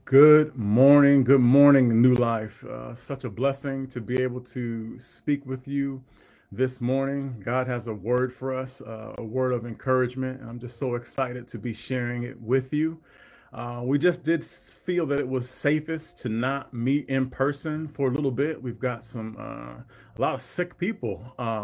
Good morning, New Life. Such a blessing to be able to speak with you this morning. God has a word for us, a word of encouragement. I'm just so excited to be sharing it with you. We just did feel that it was safest to not meet in person for a little bit. We've got a lot of sick people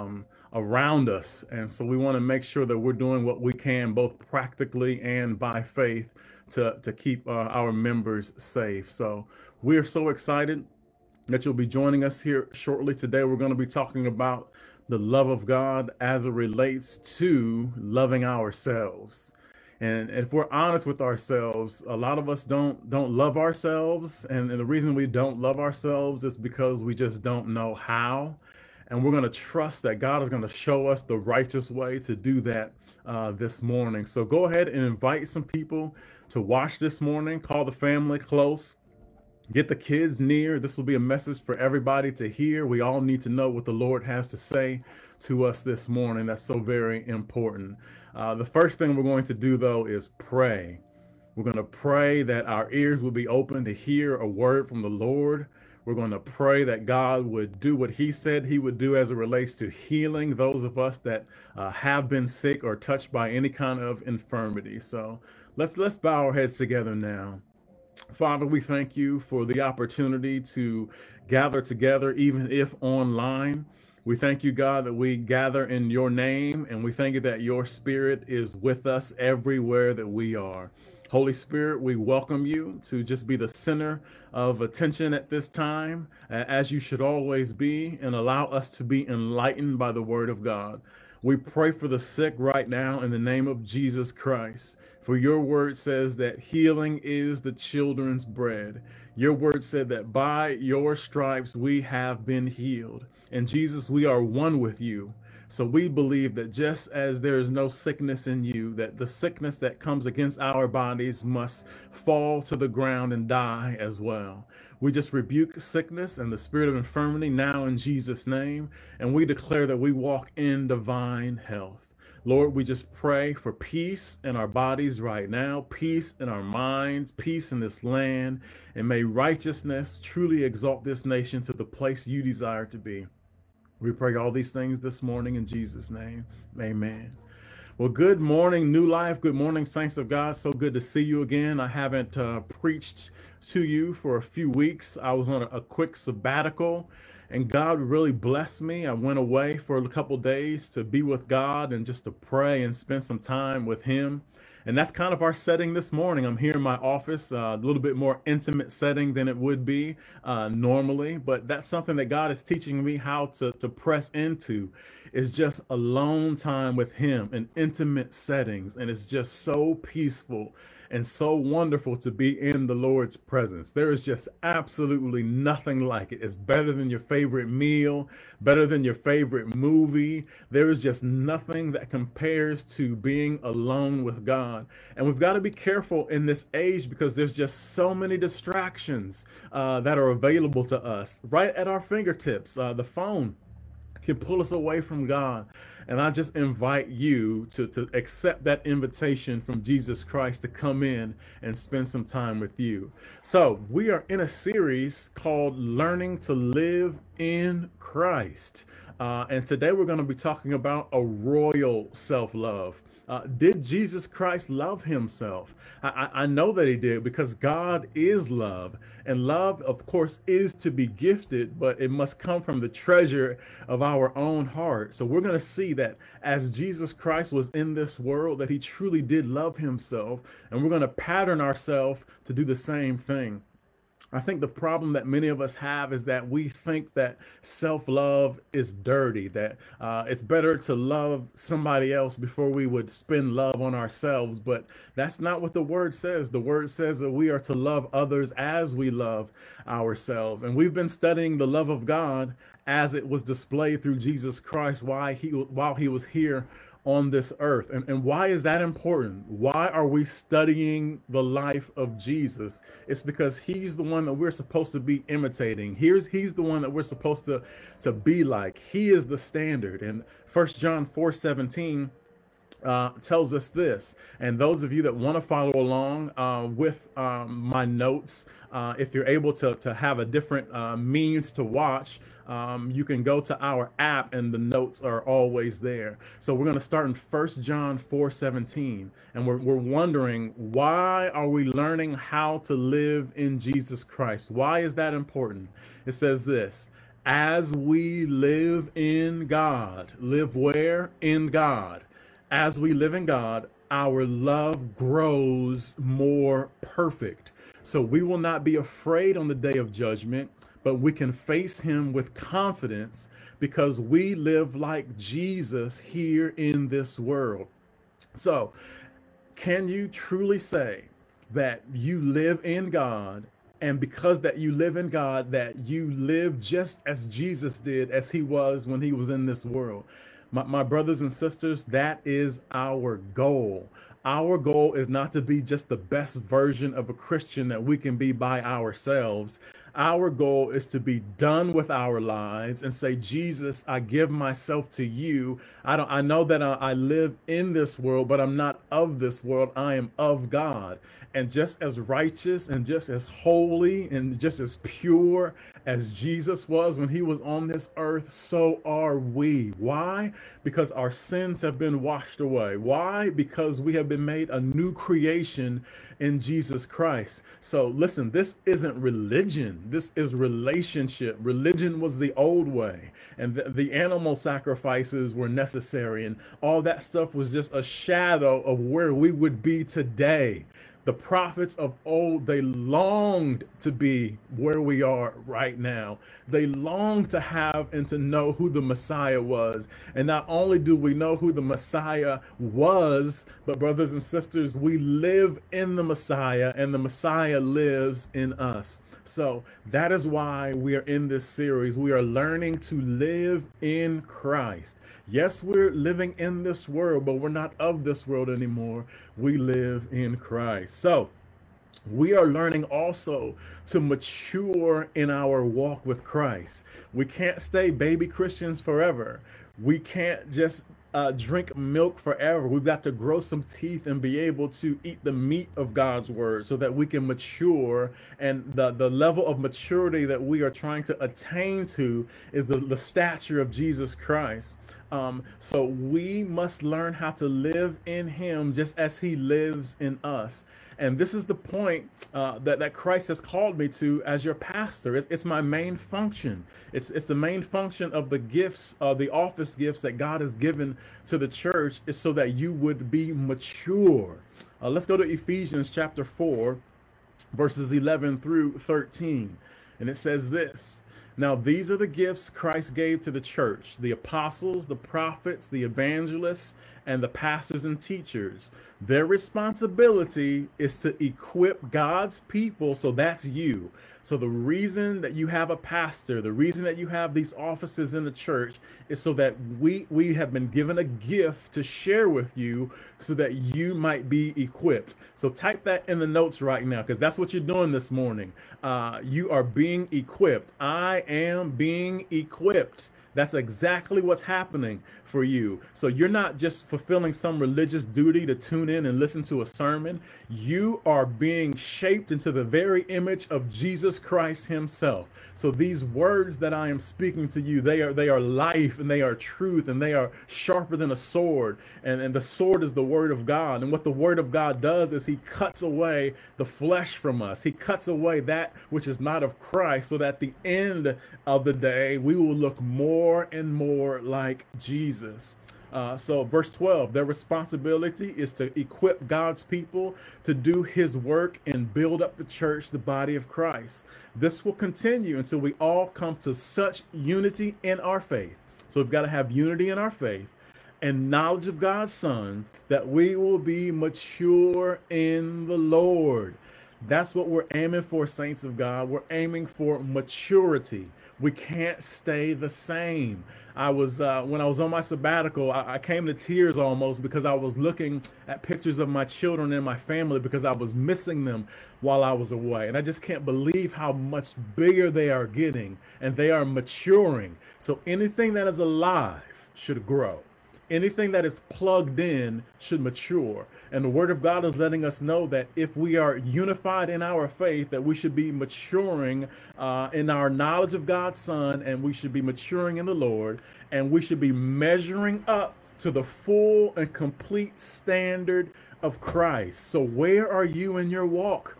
around us, and so we want to make sure that we're doing what we can, both practically and by faith, to keep our members safe. So we're so excited that you'll be joining us here shortly. Today, we're going to be talking about the love of God as it relates to loving ourselves. And if we're honest with ourselves, a lot of us don't love ourselves, and the reason we don't love ourselves is because we just don't know how. And we're going to trust that God is going to show us the righteous way to do that this morning. So go ahead and invite some people to watch this morning. Call the family close. Get the kids near. This will be a message for everybody to hear. We all need to know what the Lord has to say to us this morning. That's so very important. The first thing we're going to do, though, is pray. We're going to pray that our ears will be open to hear a word from the Lord. We're going to pray that God would do what He said He would do as it relates to healing those of us that have been sick or touched by any kind of infirmity. So let's bow our heads together now. Father, we thank you for the opportunity to gather together, even if online. We thank you, God, that we gather in your name, and we thank you that your spirit is with us everywhere that we are. Holy Spirit, we welcome you to just be the center of attention at this time, as you should always be, and allow us to be enlightened by the word of God. We pray for the sick right now in the name of Jesus Christ. For your word says that healing is the children's bread. Your word said that by your stripes we have been healed. And Jesus, we are one with you. So we believe that just as there is no sickness in you, that the sickness that comes against our bodies must fall to the ground and die as well. We just rebuke sickness and the spirit of infirmity now in Jesus' name, and we declare that we walk in divine health. Lord, we just pray for peace in our bodies right now, peace in our minds, peace in this land, and may righteousness truly exalt this nation to the place you desire to be. We pray all these things this morning in Jesus' name. Amen. Well, good morning, New Life. Good morning, saints of God. So good to see you again. I haven't preached to you for a few weeks. I was on a quick sabbatical, and God really blessed me. I went away for a couple days to be with God and just to pray and spend some time with Him. And that's kind of our setting this morning. I'm here in my office, a little bit more intimate setting than it would be normally, but that's something that God is teaching me how to press into, is just alone time with Him in intimate settings. And it's just so peaceful and so wonderful to be in the Lord's presence. There is just absolutely nothing like it. It's better than your favorite meal, better than your favorite movie. There is just nothing that compares to being alone with God. And we've got to be careful in this age because there's just so many distractions that are available to us right at our fingertips. The phone can pull us away from God. And I just invite you to accept that invitation from Jesus Christ to come in and spend some time with you. So, we are in a series called Learning to Live in Christ. And today we're going to be talking about a royal self love. Did Jesus Christ love himself? I know that he did because God is love. And love, of course, is to be gifted, but it must come from the treasure of our own heart. So we're going to see that as Jesus Christ was in this world, that he truly did love himself. And we're going to pattern ourselves to do the same thing. I think the problem that many of us have is that we think that self-love is dirty, that it's better to love somebody else before we would spend love on ourselves. But that's not what the word says. The word says that we are to love others as we love ourselves. And we've been studying the love of God as it was displayed through Jesus Christ while he was here on this earth. And why is that important? Why are we studying the life of Jesus? It's because he's the one that we're supposed to be imitating. He's the one that we're supposed to be like. He is the standard. And 1 John 4:17 tells us this. And those of you that want to follow along with my notes, if you're able to have a different means to watch, you can go to our app and the notes are always there. So we're going to start in 1 John 4:17. And we're wondering, why are we learning how to live in Jesus Christ? Why is that important? It says this: as we live in God, live where? In God. As we live in God, our love grows more perfect. So we will not be afraid on the day of judgment, but we can face him with confidence because we live like Jesus here in this world. So, can you truly say that you live in God, and because that you live in God, that you live just as Jesus did, as he was when he was in this world? My brothers and sisters, that is our goal. Our goal is not to be just the best version of a Christian that we can be by ourselves. Our goal is to be done with our lives and say, Jesus, I give myself to you. I know that I live in this world, but I'm not of this world. I am of God. And just as righteous and just as holy and just as pure as Jesus was when he was on this earth, so are we. Why? Because our sins have been washed away. Why? Because we have been made a new creation in Jesus Christ. So listen, this isn't religion. This is relationship. Religion was the old way, and the animal sacrifices were necessary, and all that stuff was just a shadow of where we would be today. The prophets of old, they longed to be where we are right now. They longed to have and to know who the Messiah was. And not only do we know who the Messiah was, but brothers and sisters, we live in the Messiah, and the Messiah lives in us. So that is why we are in this series. We are learning to live in Christ. Yes, we're living in this world, but we're not of this world anymore. We live in Christ. So we are learning also to mature in our walk with Christ. We can't stay baby Christians forever. We can't just drink milk forever. We've got to grow some teeth and be able to eat the meat of God's word so that we can mature. And the level of maturity that we are trying to attain to is the stature of Jesus Christ. So we must learn how to live in him just as he lives in us. And this is the point that Christ has called me to as your pastor. It's my main function. It's the main function of the gifts, the office gifts that God has given to the church, is so that you would be mature. Let's go to Ephesians chapter 4, verses 11 through 13. And it says this: now these are the gifts Christ gave to the church: the apostles, the prophets, the evangelists, and the pastors and teachers. Their responsibility is to equip God's people. So that's you. So the reason that you have a pastor, the reason that you have these offices in the church, is so that we have been given a gift to share with you so that you might be equipped. So type that in the notes right now, because that's what you're doing this morning. You are being equipped. I am being equipped. That's exactly what's happening for you. So you're not just fulfilling some religious duty to tune in and listen to a sermon. You are being shaped into the very image of Jesus Christ himself. So these words that I am speaking to you, they are life, and they are truth, and they are sharper than a sword. And the sword is the word of God. And what the word of God does is he cuts away the flesh from us. He cuts away that which is not of Christ, so that at the end of the day, we will look more and more like Jesus. So verse 12, their responsibility is to equip God's people to do his work and build up the church, the body of Christ. This will continue until we all come to such unity in our faith. So we've got to have unity in our faith and knowledge of God's Son, that we will be mature in the Lord. That's what we're aiming for, saints of God. We're aiming for maturity. We can't stay the same. I was when I was on my sabbatical, I came to tears almost, because I was looking at pictures of my children and my family, because I was missing them while I was away. And I just can't believe how much bigger they are getting, and they are maturing. So anything that is alive should grow. Anything that is plugged in should mature. And the word of God is letting us know that if we are unified in our faith, that we should be maturing in our knowledge of God's Son, and we should be maturing in the Lord, and we should be measuring up to the full and complete standard of Christ. So where are you in your walk?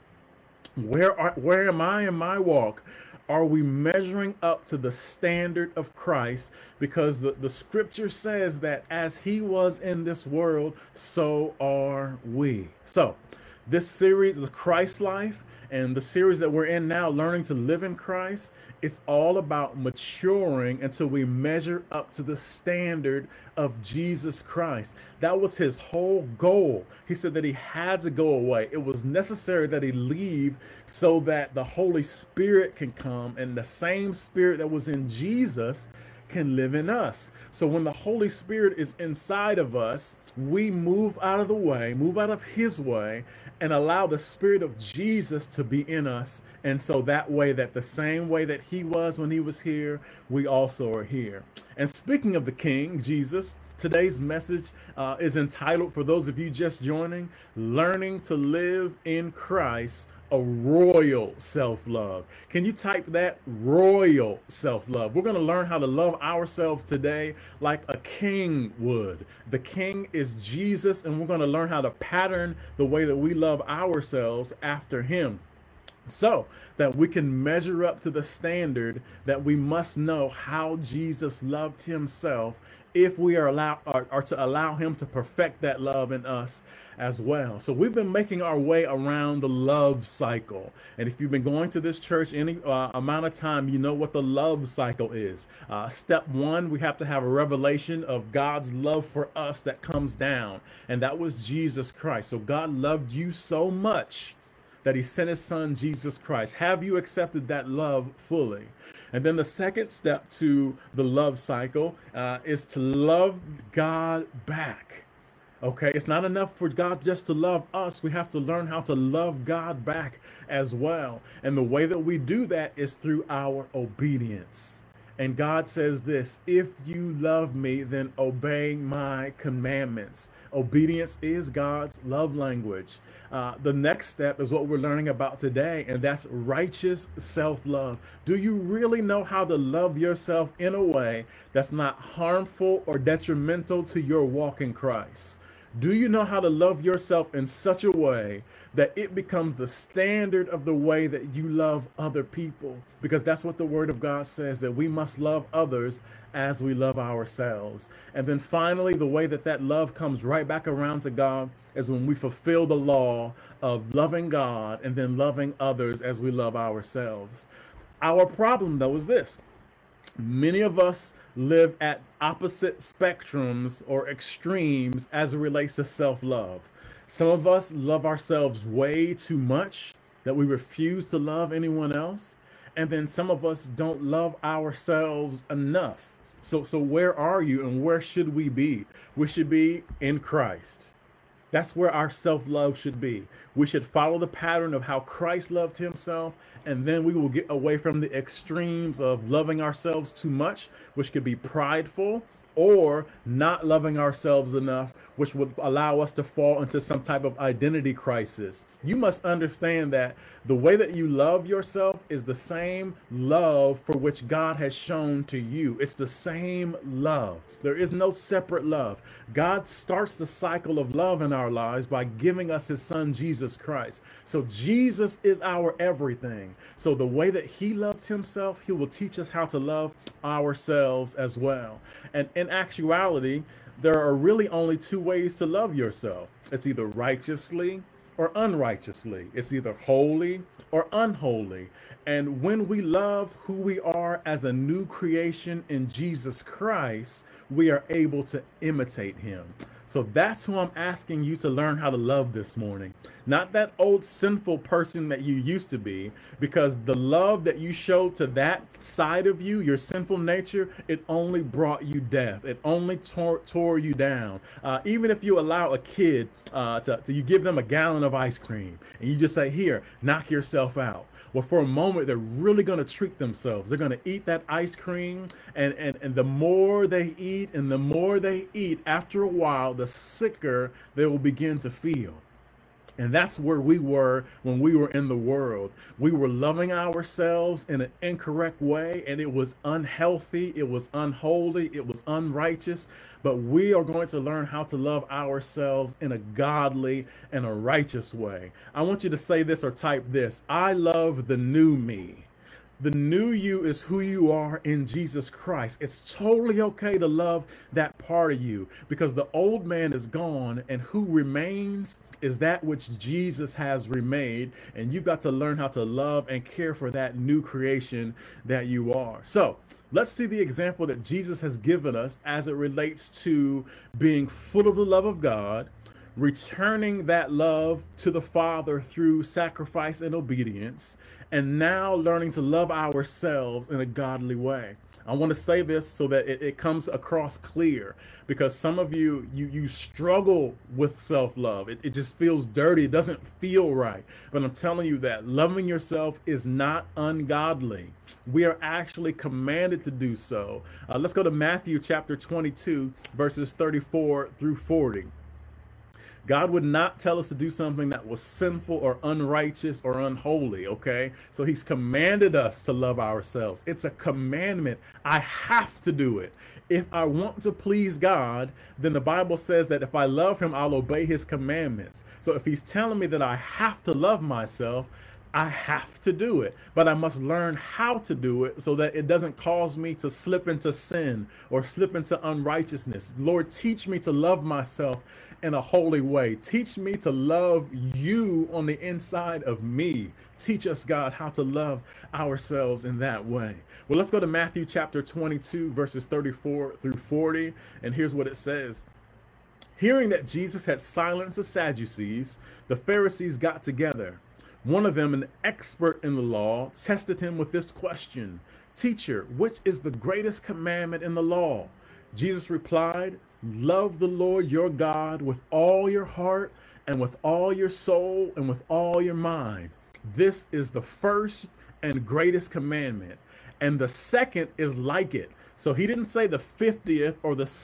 Where am I in my walk? Are we measuring up to the standard of Christ? Because the scripture says that as he was in this world, so are we. So this series, the Christ life, and the series that we're in now, learning to live in Christ, it's all about maturing until we measure up to the standard of Jesus Christ. That was his whole goal. He said that he had to go away. It was necessary that he leave so that the Holy Spirit can come, and the same Spirit that was in Jesus can live in us. So when the Holy Spirit is inside of us, we move out of the way, move out of his way, and allow the Spirit of Jesus to be in us. And so that way, that the same way that he was when he was here, we also are here. And speaking of the King, Jesus, today's message is entitled, for those of you just joining, Learning to Live in Christ, a royal self-love. Can you type that? Royal self-love. We're going to learn how to love ourselves today like a king would. The king is Jesus, and we're going to learn how to pattern the way that we love ourselves after him, so that we can measure up to the standard that we must know how Jesus loved himself, if we are to allow him to perfect that love in us as well. So we've been making our way around the love cycle. And if you've been going to this church any amount of time, you know what the love cycle is. Step one, we have to have a revelation of God's love for us that comes down. And that was Jesus Christ. So God loved you so much that he sent his son, Jesus Christ. Have you accepted that love fully? And then the second step to the love cycle is to love God back. Okay, it's not enough for God just to love us. We have to learn how to love God back as well. And the way that we do that is through our obedience. And God says this: if you love me, then obey my commandments. Obedience is God's love language. The next step is what we're learning about today, and that's righteous self-love. Do you really know how to love yourself in a way that's not harmful or detrimental to your walk in Christ? Do you know how to love yourself in such a way that it becomes the standard of the way that you love other people? Because that's what the Word of God says, that we must love others as we love ourselves. And then finally, the way that that love comes right back around to God is when we fulfill the law of loving God and then loving others as we love ourselves. Our problem, though, is this: many of us live at opposite spectrums or extremes as it relates to self-love. Some of us love ourselves way too much that we refuse to love anyone else. And then some of us don't love ourselves enough. So where are you, and where should we be? We should be in Christ. That's where our self-love should be. We should follow the pattern of how Christ loved himself, and then we will get away from the extremes of loving ourselves too much, which could be prideful, or not loving ourselves enough, which would allow us to fall into some type of identity crisis. You must understand that the way that you love yourself is the same love for which God has shown to you. It's the same love. There is no separate love. God starts the cycle of love in our lives by giving us his son, Jesus Christ. So Jesus is our everything. So the way that he loved himself, he will teach us how to love ourselves as well. And in actuality, there are really only two ways to love yourself. It's either righteously or unrighteously. It's either holy or unholy. And when we love who we are as a new creation in Jesus Christ, we are able to imitate him. So that's who I'm asking you to learn how to love this morning. Not that old sinful person that you used to be, because the love that you showed to that side of you, your sinful nature, it only brought you death. It only tore you down. Even if you allow a kid you give them a gallon of ice cream and you just say, here, knock yourself out. Well, for a moment, they're really going to treat themselves. They're going to eat that ice cream. And the more they eat and the more they eat, after a while, the sicker they will begin to feel. And that's where we were when we were in the world. We were loving ourselves in an incorrect way, and it was unhealthy, it was unholy, it was unrighteous. But we are going to learn how to love ourselves in a godly and a righteous way. I want you to say this or type this: I love the new me. The new you is who you are in Jesus Christ. It's totally okay to love that part of you because the old man is gone, and who remains is that which Jesus has remade. And you've got to learn how to love and care for that new creation that you are. So let's see the example that Jesus has given us as it relates to being full of the love of God, returning that love to the Father through sacrifice and obedience, and now learning to love ourselves in a godly way. I want to say this so that it comes across clear, because some of you struggle with self-love. It just feels dirty. It doesn't feel right. But I'm telling you that loving yourself is not ungodly. We are actually commanded to do so. Let's go to Matthew chapter 22, verses 34 through 40. God would not tell us to do something that was sinful or unrighteous or unholy, okay? So he's commanded us to love ourselves. It's a commandment. I have to do it. If I want to please God, then the Bible says that if I love him, I'll obey his commandments. So if he's telling me that I have to love myself, I have to do it, but I must learn how to do it so that it doesn't cause me to slip into sin or slip into unrighteousness. Lord, teach me to love myself in a holy way. Teach me to love you on the inside of me. Teach us, God, how to love ourselves in that way. Well, let's go to Matthew chapter 22, verses 34 through 40. And here's what it says. Hearing that Jesus had silenced the Sadducees, the Pharisees got together. One of them, an expert in the law, tested him with this question: Teacher, which is the greatest commandment in the law? Jesus replied, love the Lord your God with all your heart and with all your soul and with all your mind. This is the first and greatest commandment. And the second is like it. So he didn't say the 50th or the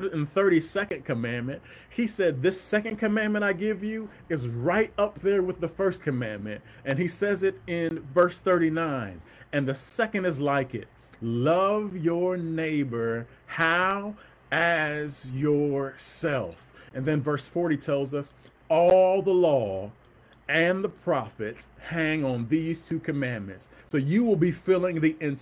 632nd commandment. He said, this second commandment I give you is right up there with the first commandment. And he says it in verse 39. And the second is like it. Love your neighbor. How? As yourself. And then verse 40 tells us all the law and the prophets hang on these two commandments. So you will be fulfilling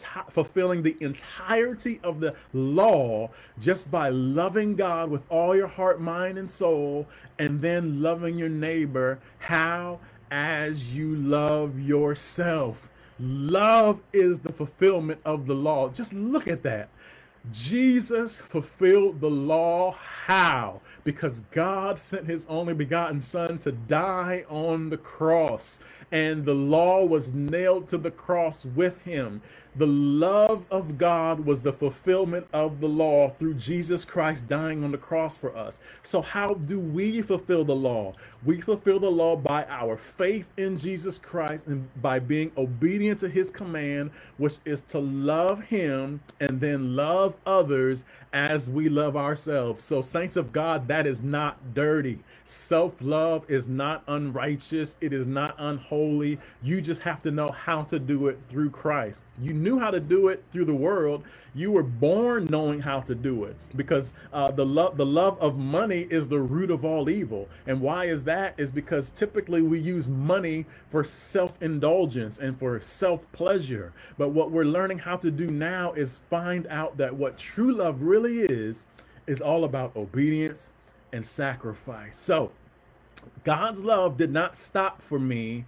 the entirety of the law just by loving God with all your heart, mind, and soul, and then loving your neighbor. How? As you love yourself. Love is the fulfillment of the law. Just look at that. Jesus fulfilled the law. How? Because God sent his only begotten son to die on the cross, and the law was nailed to the cross with him. The love of God was the fulfillment of the law through Jesus Christ dying on the cross for us. So how do we fulfill the law? We fulfill the law by our faith in Jesus Christ and by being obedient to his command, which is to love him and then love others as we love ourselves. So saints of God, that is not dirty. Self-love is not unrighteous. It is not unholy. You just have to know how to do it through Christ. You knew how to do it through the world. You were born knowing how to do it, because the love of money is the root of all evil. And why is that? Is because typically we use money for self-indulgence and for self-pleasure. But what we're learning how to do now is find out that what true love really is all about obedience and sacrifice. So God's love did not stop for me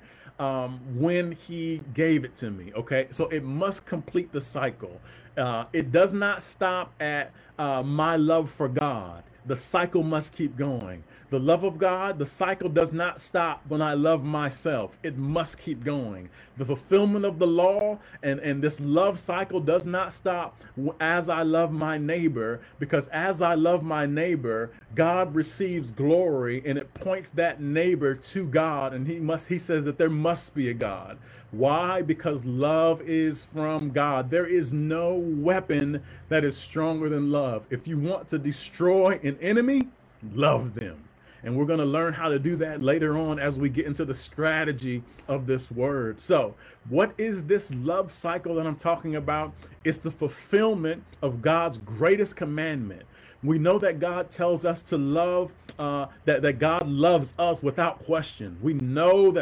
when he gave it to me. Okay, so it must complete the cycle. It does not stop at my love for God. the cycle must keep going. The love of God, the cycle does not stop when I love myself. It must keep going. The fulfillment of the law and this love cycle does not stop as I love my neighbor, because as I love my neighbor, God receives glory and it points that neighbor to God, and he says that there must be a God. Why? Because love is from God. There is no weapon that is stronger than love. If you want to destroy an enemy, love them. And we're going to learn how to do that later on as we get into the strategy of this word. So, what is this love cycle that I'm talking about? It's the fulfillment of God's greatest commandment. We know that God tells us to love, that God loves us without question. We know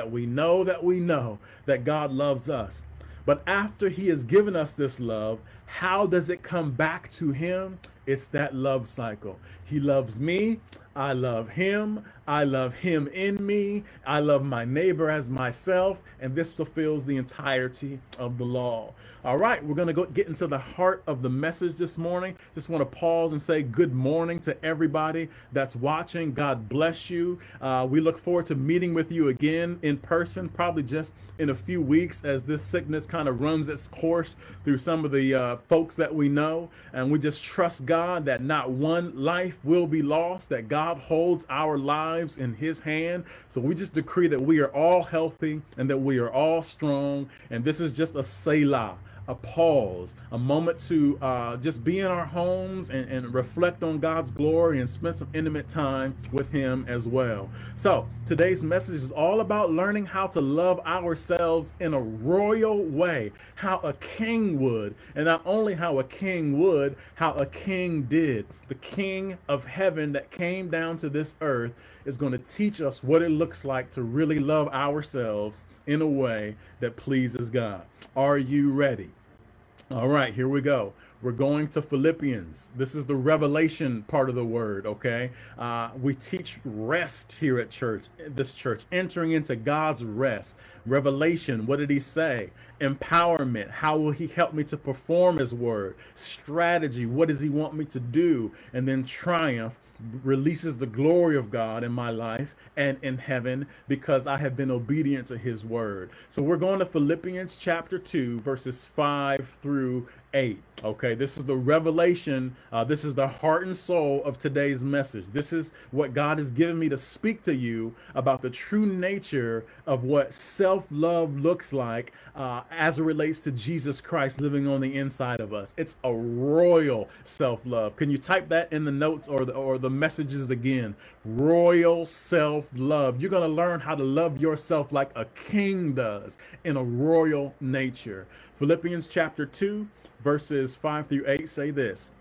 that God loves us. But after he has given us this love, how does it come back to him? It's that love cycle. He loves me. I love him. I love him in me. I love my neighbor as myself. And this fulfills the entirety of the law. All right, we're going to get into the heart of the message this morning. Just want to pause and say good morning to everybody that's watching. God bless you. We look forward to meeting with you again in person, probably just in a few weeks as this sickness kind of runs its course through some of the folks that we know. And we just trust God that not one life will be lost, that God holds our lives in his hand. So we just decree that we are all healthy and that we are all strong. And this is just a Selah, a pause, a moment to just be in our homes and reflect on God's glory and spend some intimate time with him as well. So today's message is all about learning how to love ourselves in a royal way, how a king would, and not only how a king would, how a king did. The King of heaven that came down to this earth is going to teach us what it looks like to really love ourselves in a way that pleases God. Are you ready? All right, here we go. We're going to Philippians. This is the revelation part of the word, okay? We teach rest here at this church, entering into God's rest. Revelation, what did he say? Empowerment, how will he help me to perform his word? Strategy, what does he want me to do? And then triumph, releases the glory of God in my life and in heaven because I have been obedient to his word. So we're going to Philippians chapter 2, verses 5 through 8. Okay, this is the revelation. This is the heart and soul of today's message. This is what God has given me to speak to you about the true nature of what self-love looks like as it relates to Jesus Christ living on the inside of us. It's a royal self-love. Can you type that in the notes or the messages again? Royal self-love. You're going to learn how to love yourself like a king does in a royal nature. Philippians chapter 2, verses 5 through 8 say this: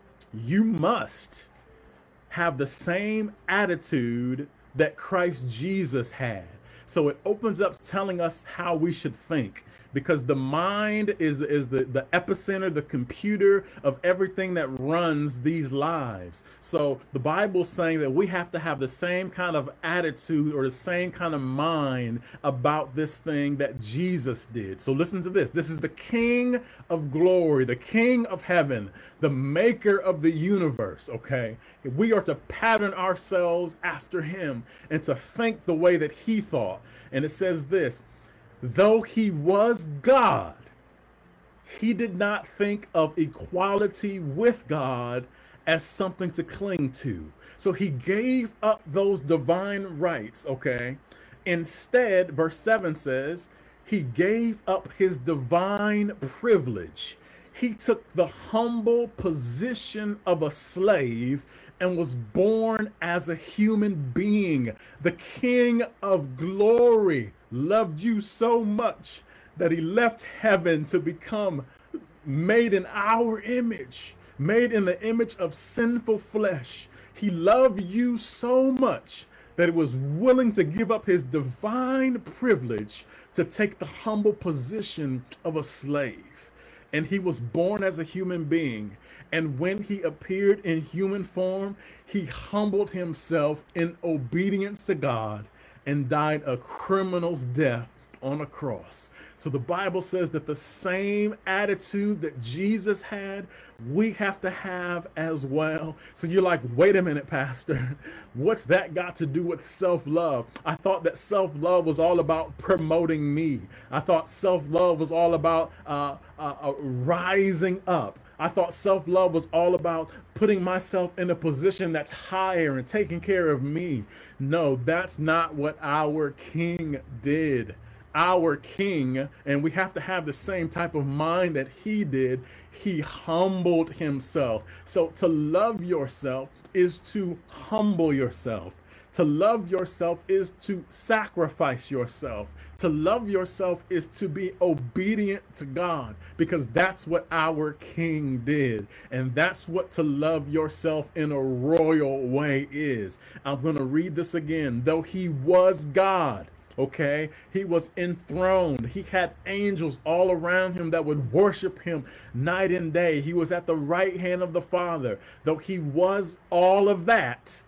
you must have the same attitude that Christ Jesus had. So it opens up telling us how we should think, because the mind is the epicenter, the computer of everything that runs these lives. So the Bible's saying that we have to have the same kind of attitude or the same kind of mind about this thing that Jesus did. So listen to this. This is the King of glory, the King of heaven, the maker of the universe, okay? We are to pattern ourselves after him and to think the way that he thought. And it says this: though he was God, he did not think of equality with God as something to cling to. So he gave up those divine rights, okay? Instead, verse 7 says, he gave up his divine privilege. He took the humble position of a slave and was born as a human being. The King of glory loved you so much that he left heaven to become made in our image, made in the image of sinful flesh. He loved you so much that he was willing to give up his divine privilege to take the humble position of a slave. And he was born as a human being. And when he appeared in human form, he humbled himself in obedience to God and died a criminal's death on a cross. So the Bible says that the same attitude that Jesus had, we have to have as well. So you're like, wait a minute, Pastor, what's that got to do with self-love? I thought that self-love was all about promoting me. I thought self-love was all about rising up. I thought self-love was all about putting myself in a position that's higher and taking care of me. No, that's not what our King did. Our King, and we have to have the same type of mind that he did, he humbled himself. So to love yourself is to humble yourself. To love yourself is to sacrifice yourself. To love yourself is to be obedient to God, because that's what our King did. And that's what to love yourself in a royal way is. I'm going to read this again. Though he was God, okay, he was enthroned. He had angels all around him that would worship him night and day. He was at the right hand of the Father. Though he was all of that,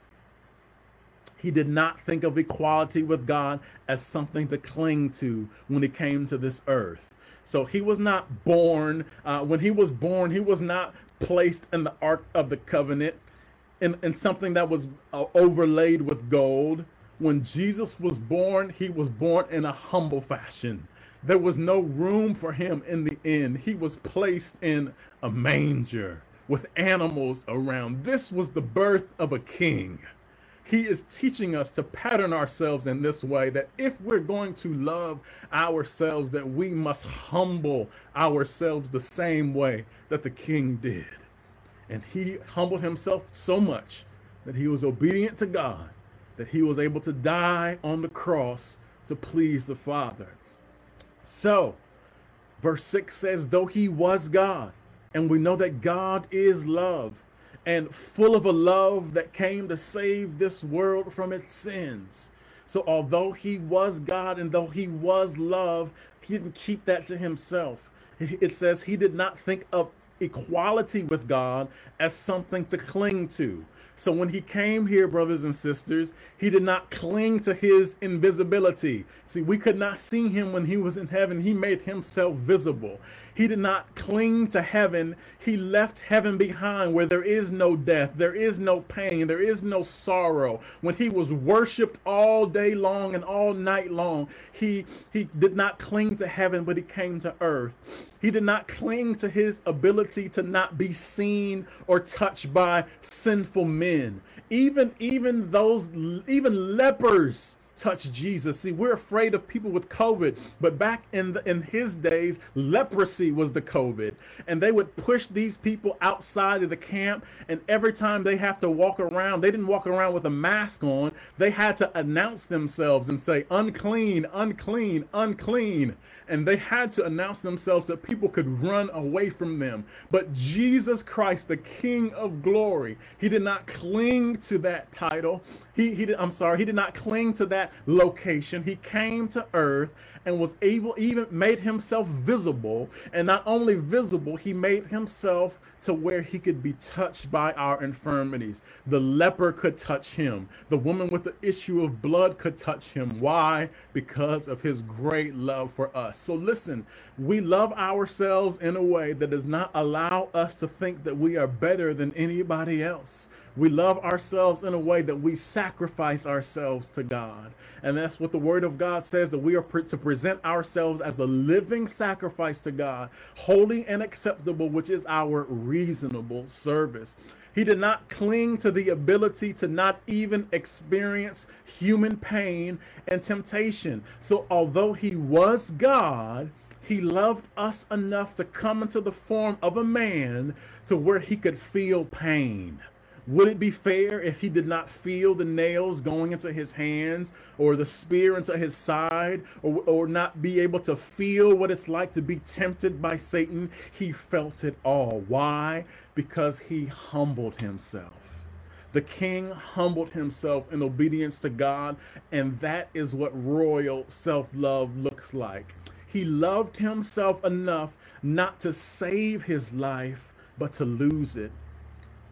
he did not think of equality with God as something to cling to when he came to this earth. So he was not born. When he was born, he was not placed in the Ark of the Covenant in something that was overlaid with gold. When Jesus was born, he was born in a humble fashion. There was no room for him in the inn. He was placed in a manger with animals around. This was the birth of a king. He is teaching us to pattern ourselves in this way, that if we're going to love ourselves, that we must humble ourselves the same way that the king did. And he humbled himself so much that he was obedient to God, that he was able to die on the cross to please the Father. So, verse 6 says, though he was God, and we know that God is love, and full of a love that came to save this world from its sins. So although he was God and though he was love, he didn't keep that to himself. It says he did not think of equality with God as something to cling to. So when he came here, brothers and sisters, he did not cling to his invisibility. See, we could not see him when he was in heaven. He made himself visible. He did not cling to heaven. He left heaven behind, where there is no death, there is no pain, there is no sorrow. When he was worshiped all day long and all night long, he did not cling to heaven, but he came to earth. He did not cling to his ability to not be seen or touched by sinful men. Even lepers touch Jesus. See, we're afraid of people with COVID, but back in his days, leprosy was the COVID, and they would push these people outside of the camp. And every time they have to walk around, they didn't walk around with a mask on. They had to announce themselves and say, unclean, unclean, unclean. And they had to announce themselves so people could run away from them. But Jesus Christ, the King of glory, he did not cling to that title. He did not cling to that location. He came to earth and was able, even made himself visible. And not only visible, he made himself to where he could be touched by our infirmities. The leper could touch him. The woman with the issue of blood could touch him. Why? Because of his great love for us. So listen, we love ourselves in a way that does not allow us to think that we are better than anybody else. We love ourselves in a way that we sacrifice ourselves to God. And that's what the Word of God says, that we are to present ourselves as a living sacrifice to God, holy and acceptable, which is our reasonable service. He did not cling to the ability to not even experience human pain and temptation. So although he was God, he loved us enough to come into the form of a man to where he could feel pain. Would it be fair if he did not feel the nails going into his hands or the spear into his side, or not be able to feel what it's like to be tempted by Satan? He felt it all. Why? Because he humbled himself. The king humbled himself in obedience to God, and that is what royal self-love looks like. He loved himself enough not to save his life, but to lose it.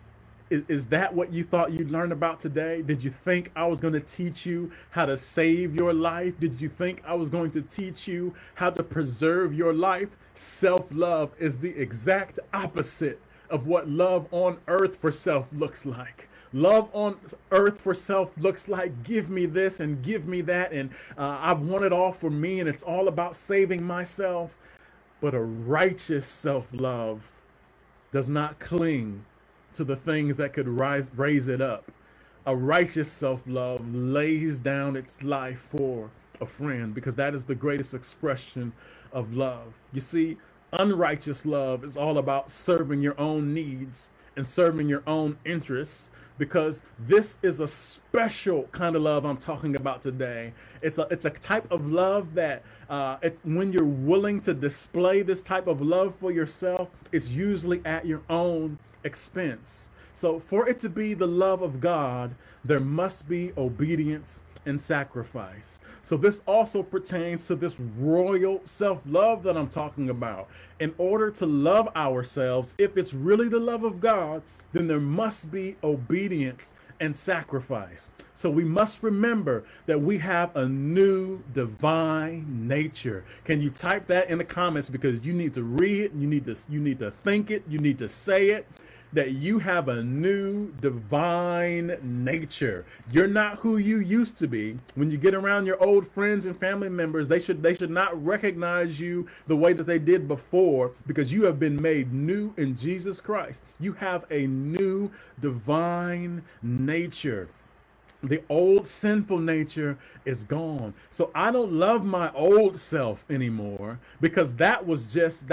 Is that what you thought you'd learn about today? Did you think I was going to teach you how to save your life? Did you think I was going to teach you how to preserve your life? Self-love is the exact opposite of what love on earth for self looks like. Love on earth for self looks like give me this and give me that, and I want it all for me, and it's all about saving myself. But a righteous self-love does not cling to the things that could raise it up. A righteous self-love lays down its life for a friend, because that is the greatest expression of love. You see, unrighteous love is all about serving your own needs and serving your own interests, because this is a special kind of love I'm talking about today. It's a type of love that when you're willing to display this type of love for yourself, it's usually at your own expense. So for it to be the love of God, there must be obedience and sacrifice. So this also pertains to this royal self-love that I'm talking about. In order to love ourselves, if it's really the love of God, then there must be obedience and sacrifice. So we must remember that we have a new divine nature. Can you type that in the comments, because you need to read it, you need to think it, you need to say it, that you have a new divine nature. You're not who you used to be. When you get around your old friends and family members, they should not recognize you the way that they did before, because you have been made new in Jesus Christ. You have a new divine nature. The old sinful nature is gone. So I don't love my old self anymore, because that was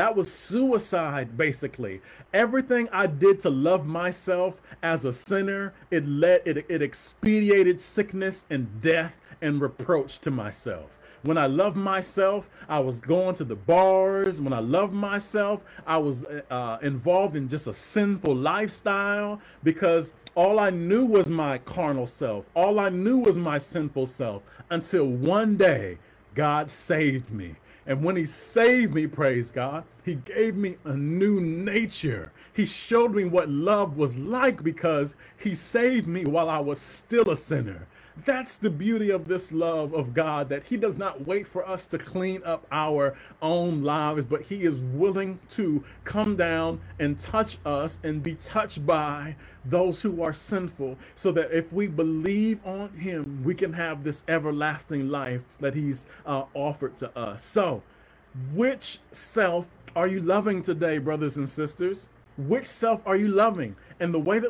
suicide, basically. Everything I did to love myself as a sinner, it expedited sickness and death and reproach to myself. When I loved myself, I was going to the bars. When I loved myself, I was involved in just a sinful lifestyle, because all I knew was my carnal self. All I knew was my sinful self, until one day God saved me. And when he saved me, praise God, he gave me a new nature. He showed me what love was like, because he saved me while I was still a sinner. That's the beauty of this love of God, that he does not wait for us to clean up our own lives, but he is willing to come down and touch us and be touched by those who are sinful, so that if we believe on him, we can have this everlasting life that he's offered to us. So, which self are you loving today, brothers and sisters? Which self are you loving? And the way that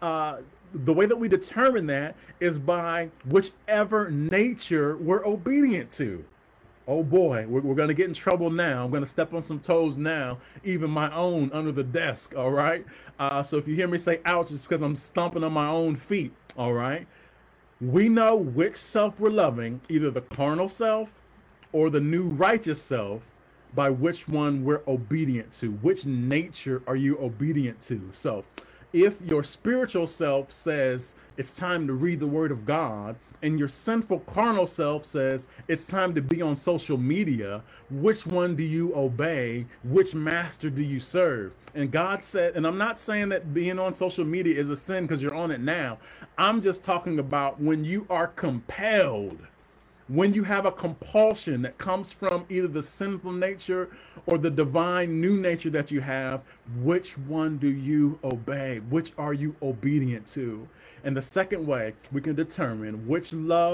we determine that is by whichever nature we're obedient to. Oh boy, we're going to get in trouble now. I'm going to step on some toes now, even my own under the desk, all right? So if you hear me say ouch, it's because I'm stomping on my own feet, all right? We know which self we're loving, either the carnal self or the new righteous self, by which one we're obedient to. Which nature are you obedient to? So if your spiritual self says it's time to read the word of God, and your sinful carnal self says it's time to be on social media, which one do you obey? Which master do you serve? And God said, and I'm not saying that being on social media is a sin because you're on it now. I'm just talking about when you are compelled, when you have a compulsion that comes from either the sinful nature or the divine new nature that you have, which one do you obey? Which are you obedient to? And the second way we can determine which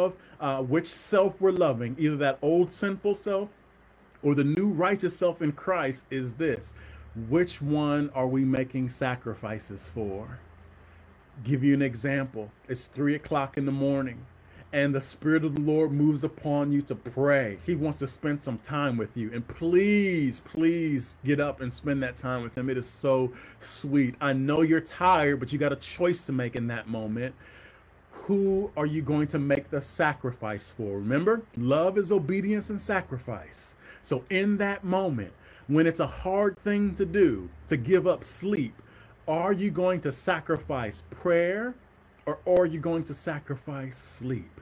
self we're loving, either that old sinful self or the new righteous self in Christ, is this: which one are we making sacrifices for? Give you an example. It's 3 o'clock in the morning, and the Spirit of the Lord moves upon you to pray. He wants to spend some time with you. And please, please get up and spend that time with him. It is so sweet. I know you're tired, but you got a choice to make in that moment. Who are you going to make the sacrifice for? Remember, love is obedience and sacrifice. So in that moment, when it's a hard thing to do, to give up sleep, are you going to sacrifice prayer, or are you going to sacrifice sleep?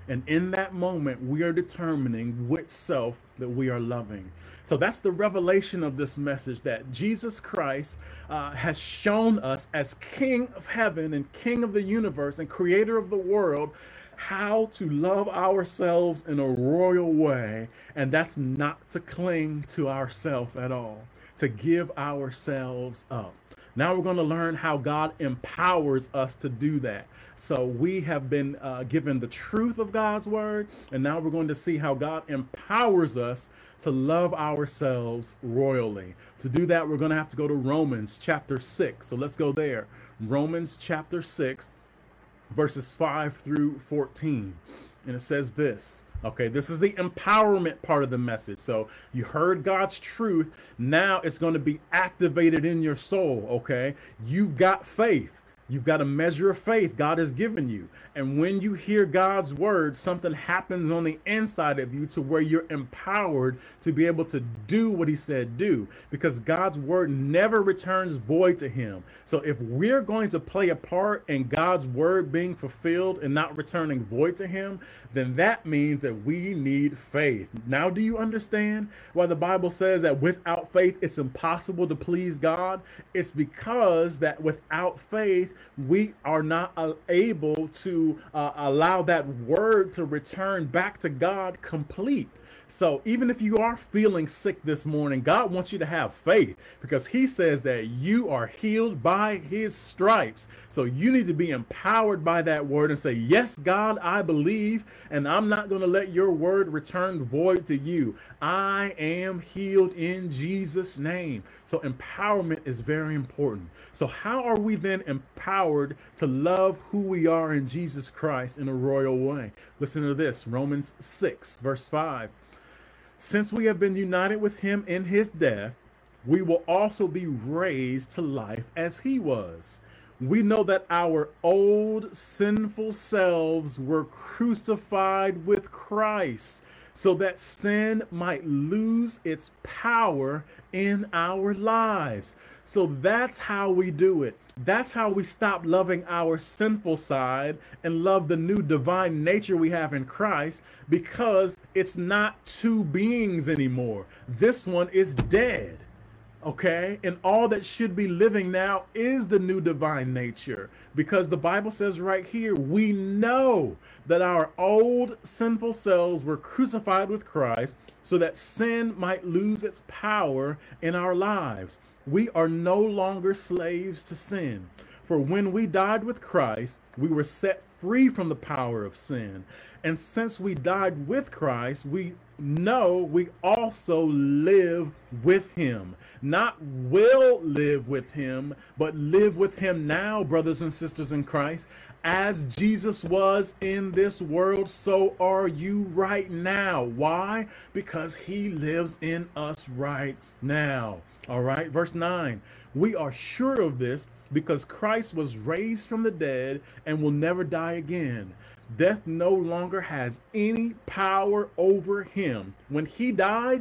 And in that moment, we are determining which self that we are loving. So that's the revelation of this message, that Jesus Christ has shown us as King of heaven and King of the universe and creator of the world how to love ourselves in a royal way. And that's not to cling to ourselves at all, to give ourselves up. Now we're going to learn how God empowers us to do that. So we have been given the truth of God's word, and now we're going to see how God empowers us to love ourselves royally. To do that, we're going to have to go to Romans chapter 6. So let's go there. Romans chapter 6, verses 5 through 14. And it says this. Okay, this is the empowerment part of the message. So you heard God's truth. Now it's going to be activated in your soul. Okay, you've got faith. You've got a measure of faith God has given you. And when you hear God's word, something happens on the inside of you to where you're empowered to be able to do what he said do, because God's word never returns void to him. So if we're going to play a part in God's word being fulfilled and not returning void to him, then that means that we need faith. Now, do you understand why the Bible says that without faith, it's impossible to please God? It's because that without faith, we are not able to allow that word to return back to God complete. So even if you are feeling sick this morning, God wants you to have faith, because he says that you are healed by his stripes. So you need to be empowered by that word and say, yes, God, I believe, and I'm not going to let your word return void to you. I am healed in Jesus' name. So empowerment is very important. So how are we then empowered to love who we are in Jesus Christ in a royal way? Listen to this, Romans 6, verse 5. Since we have been united with him in his death, we will also be raised to life as he was. We know that our old sinful selves were crucified with Christ, so that sin might lose its power in our lives. So that's how we do it. That's how we stop loving our sinful side and love the new divine nature we have in Christ, because it's not two beings anymore. This one is dead. Okay, and all that should be living now is the new divine nature, because the Bible says right here, we know that our old sinful selves were crucified with Christ so that sin might lose its power in our lives. We are no longer slaves to sin. For when we died with Christ, we were set free from the power of sin. And since we died with Christ, we know we also live with him. Not will live with him, but live with him now, brothers and sisters in Christ. As Jesus was in this world, so are you right now. Why? Because he lives in us right now. All right, verse 9. We are sure of this because Christ was raised from the dead and will never die again. Death no longer has any power over him. When he died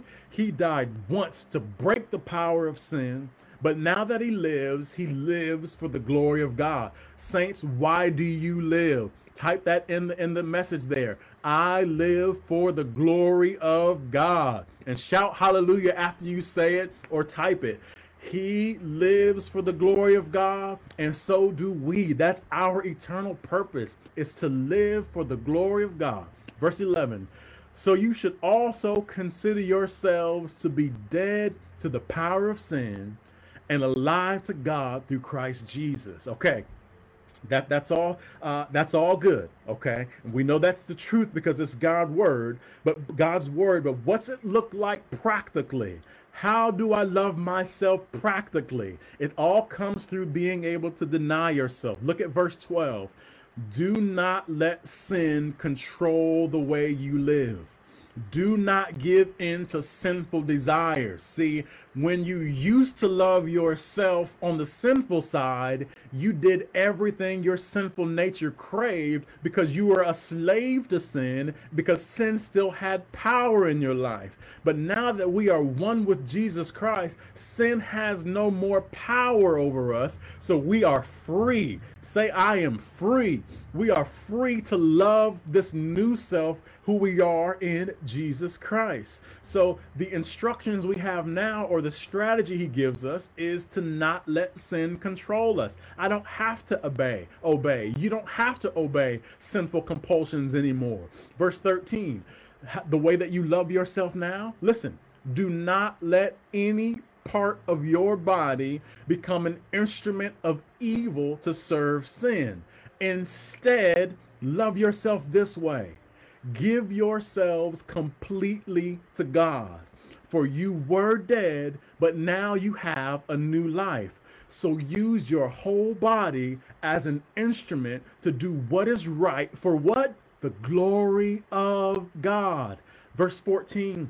once to break the power of sin. But now that he lives for the glory of God. Saints, why do you live? Type that in the message there. I live for the glory of God. And shout hallelujah after you say it, or type it. He lives for the glory of God, and so do we. That's our eternal purpose, is to live for the glory of God. Verse 11. So you should also consider yourselves to be dead to the power of sin and alive to God through Christ Jesus. Okay. That's all good. Okay. And we know that's the truth because it's God's word, but what's it look like practically? How do I love myself practically? It all comes through being able to deny yourself. Look at verse 12. Do not let sin control the way you live. Do not give in to sinful desires. See, When you used to love yourself on the sinful side, you did everything your sinful nature craved because you were a slave to sin, because sin still had power in your life. But now that we are one with Jesus Christ, sin has no more power over us. So we are free. Say, I am free. We are free to love this new self who we are in Jesus Christ. So the instructions we have now, or the strategy he gives us, is to not let sin control us. I don't have to obey. You don't have to obey sinful compulsions anymore. Verse 13, the way that you love yourself now, listen, do not let any part of your body become an instrument of evil to serve sin. Instead, love yourself this way. Give yourselves completely to God. For you were dead, but now you have a new life. So use your whole body as an instrument to do what is right for what? The glory of God. Verse 14,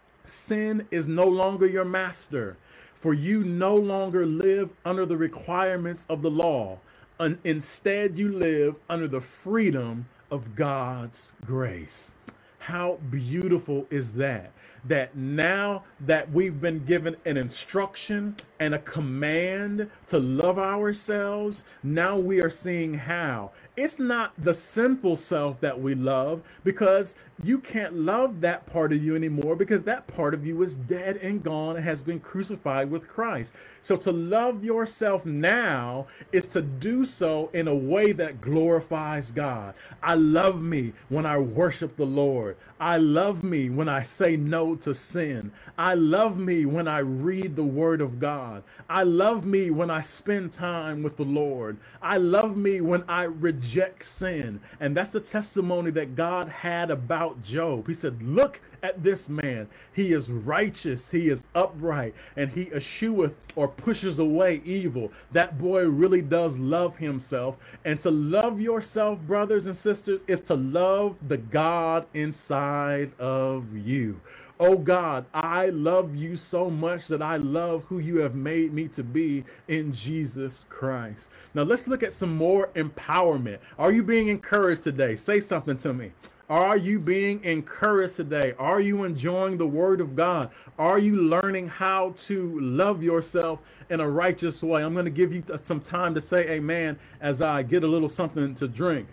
sin is no longer your master, for you no longer live under the requirements of the law. Instead, you live under the freedom of God's grace. How beautiful is that? That now that we've been given an instruction and a command to love ourselves, now we are seeing how. It's not the sinful self that we love, because you can't love that part of you anymore, because that part of you is dead and gone and has been crucified with Christ. So to love yourself now is to do so in a way that glorifies God. I love me when I worship the Lord. I love me when I say no to sin. I love me when I read the word of God. I love me when I spend time with the Lord. I love me when I reject sin. And that's the testimony that God had about Job. He said, look at this man. He is righteous. He is upright, and he escheweth, or pushes away, evil. That boy really does love himself. And to love yourself, brothers and sisters, is to love the God inside of you. Oh God, I love you so much that I love who you have made me to be in Jesus Christ. Now let's look at some more empowerment. Are you being encouraged today? Say something to me. Are you being encouraged today? Are you enjoying the word of God? Are you learning how to love yourself in a righteous way? I'm going to give you some time to say amen as I get a little something to drink.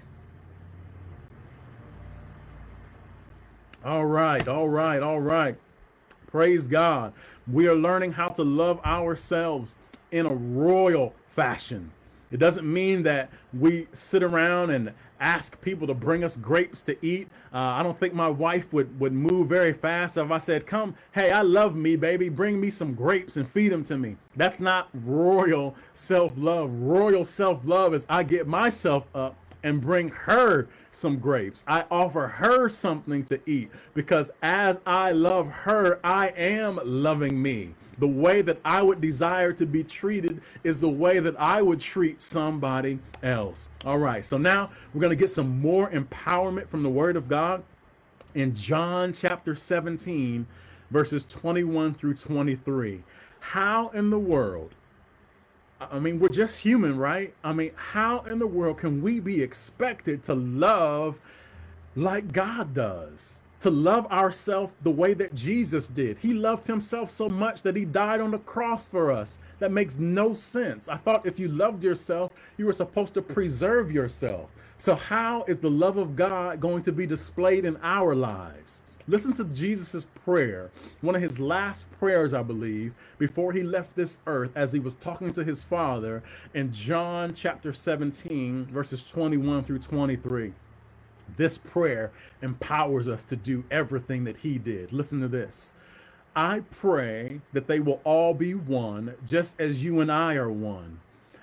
All right. Praise God. We are learning how to love ourselves in a royal fashion. It doesn't mean that we sit around and ask people to bring us grapes to eat. I don't think my wife would move very fast if I said, come, hey, I love me, baby. Bring me some grapes and feed them to me. That's not royal self-love. Royal self-love is I get myself up and bring her some grapes. I offer her something to eat, because as I love her, I am loving me. The way that I would desire to be treated is the way that I would treat somebody else. All right, so now we're going to get some more empowerment from the Word of God in John chapter 17, verses 21 through 23. How in the world, I mean, we're just human, right? I mean, how in the world can we be expected to love like God does? To love ourselves the way that Jesus did. He loved himself so much that he died on the cross for us. That makes no sense. I thought if you loved yourself, you were supposed to preserve yourself. So how is the love of God going to be displayed in our lives? Listen to Jesus's prayer, one of his last prayers, I believe, before he left this earth, as he was talking to his Father in John chapter 17, verses 21 through 23. This prayer empowers us to do everything that he did. Listen to this. I pray that they will all be one, just as you and I are one.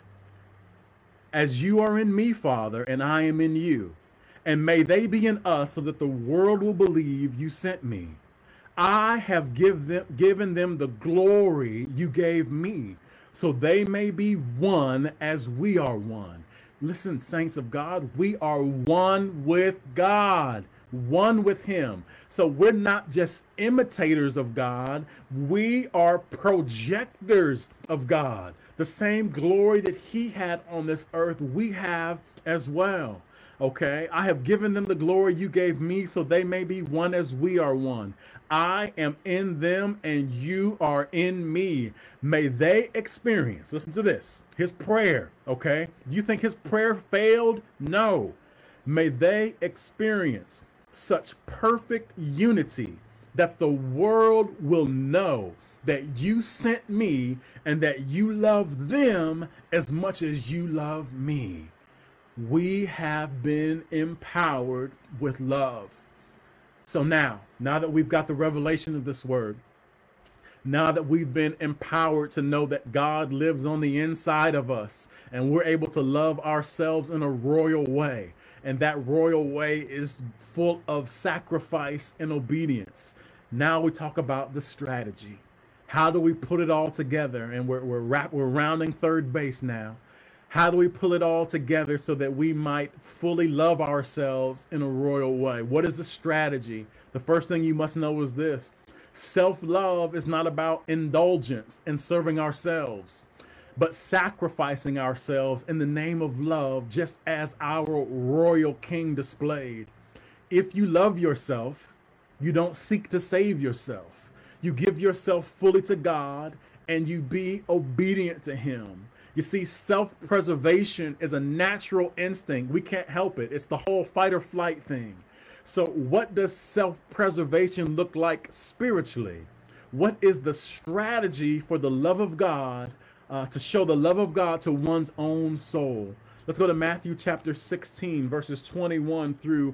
As you are in me, Father, and I am in you. And may they be in us, so that the world will believe you sent me. I have given them the glory you gave me, so they may be one as we are one. Listen, saints of God, we are one with God. one with him. So we're not just imitators of God, we are projectors of God. The same glory that he had on this earth, we have as well. Okay, I have given them the glory you gave me so they may be one as we are one. I am in them and you are in me. May they experience, listen to this, his prayer. Okay, you think his prayer failed? No. May they experience such perfect unity that the world will know that you sent me and that you love them as much as you love me. We have been empowered with love. So now that we've got the revelation of this word, now that we've been empowered to know that God lives on the inside of us and we're able to love ourselves in a royal way, and that royal way is full of sacrifice and obedience. Now we talk about the strategy. How do we put it all together? And we're rounding third base now. How do we pull it all together so that we might fully love ourselves in a royal way? What is the strategy? The first thing you must know is this: self-love is not about indulgence and serving ourselves, but sacrificing ourselves in the name of love, just as our royal king displayed. If you love yourself, you don't seek to save yourself. You give yourself fully to God and you be obedient to him. You see, self-preservation is a natural instinct. We can't help it. It's the whole fight or flight thing. So what does self-preservation look like spiritually? What is the strategy for the love of God, to show the love of God to one's own soul? Let's go to Matthew chapter 16, verses 21 through